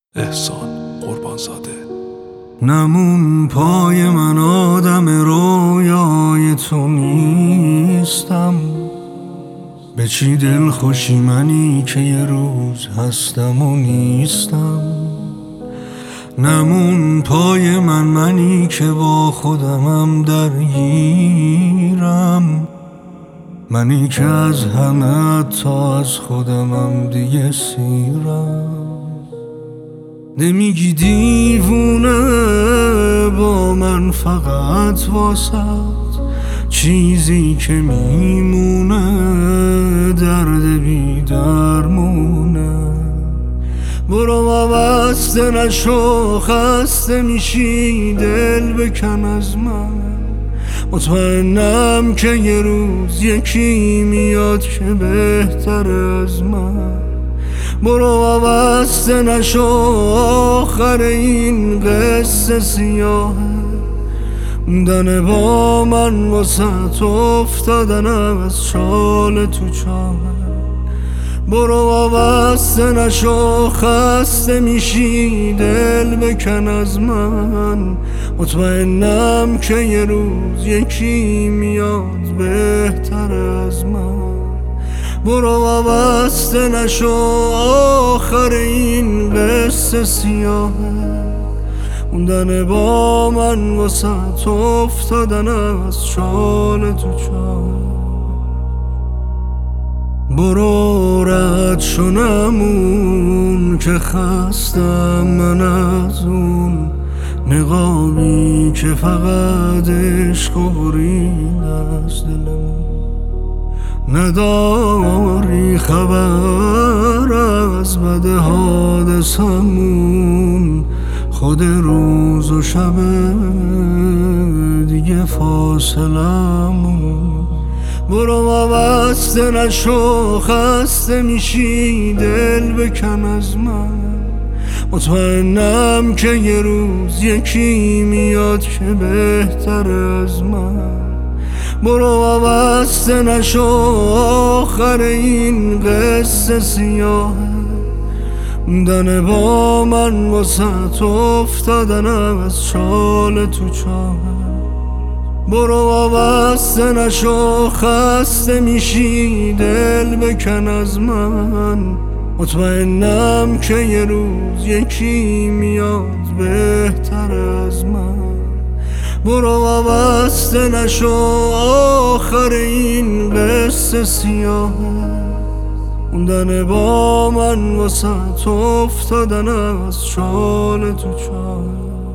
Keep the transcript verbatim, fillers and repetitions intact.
احسان قربانزاده. نمون پای من آدم رویای تو نیستم، به چی دل خوشی منی که یه روز هستم و نیستم. نمون پای من منی که با خودمم درگیرم، منی که از همه تا از خودمم دیگه سیرم. نمیگی دیوونه با من فقط واسط چیزی که میمونه درد بی درمونه. برو وابسته نشو، خسته میشی دل بکن از من، مطمئنم که یه روز یکی میاد که بهتر از من. برو وابسته نشو، آخر این قصه سیاهه، موندن با من واسه افتادنم از چال تو چاهه. برو وابسته نشو، خسته میشی دل بکن از من، مطمئنم که یه روز یکی میاد بهتر از من. برو وابسته نشو، آخر این قصه سیاهه، موندن با من واسه افتادنم از چال تو چاهه. برو رد شو نمون که خستم من از اون نقابی که فقط عشق و برید از دلمون. نداری خبر از بد حادثمون، خود روز و شب دیگه فاصلمون. برو وابسته نشو، خسته میشی دل بکن از من، مطمئنم که یه روز یکی میاد که بهتر از من. برو وابسته نشو، آخر این قصه سیاهه، موندن با من واسه افتادنم از چال تو چاهه. برو وابسته نشو، خسته میشی دل بکن از من، مطمئنم که یه روز یکی میاد بهتر از من. برو وابسته نشو، آخر این قصه سیاهه، موندن با من واسه افتادنم از چال تو چاهه.